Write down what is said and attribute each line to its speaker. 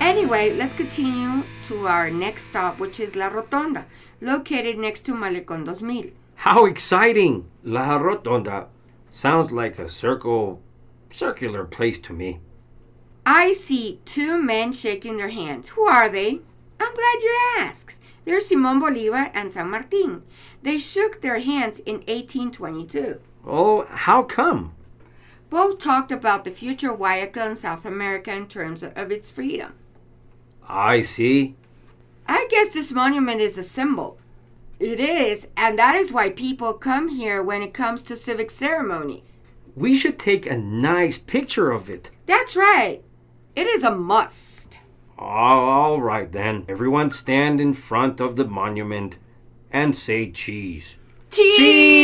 Speaker 1: Anyway, let's continue to our next stop, which is La Rotonda, located next to Malecón 2000.
Speaker 2: How exciting! La Rotonda sounds like a circular place to me.
Speaker 1: I see two men shaking their hands. Who are they? I'm glad you asked. They're Simón Bolívar and San Martín. They shook their hands in 1822.
Speaker 2: Oh, how come?
Speaker 1: Both talked about the future of Guayaquil in South America in terms of its freedom.
Speaker 2: I see.
Speaker 1: I guess this monument is a symbol. It is, and that is why people come here when it comes to civic ceremonies.
Speaker 2: We should take a nice picture of it.
Speaker 1: That's right. It is a must.
Speaker 2: All right then. Everyone stand in front of the monument and say cheese.
Speaker 1: Cheese!